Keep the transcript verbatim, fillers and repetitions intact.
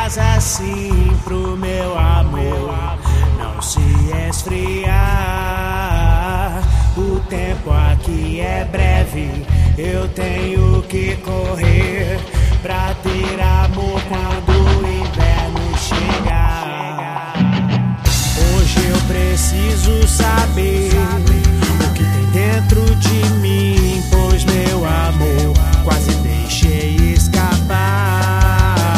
faz assim pro meu amor não se esfriar. O tempo aqui é breve, eu tenho que correr pra tirar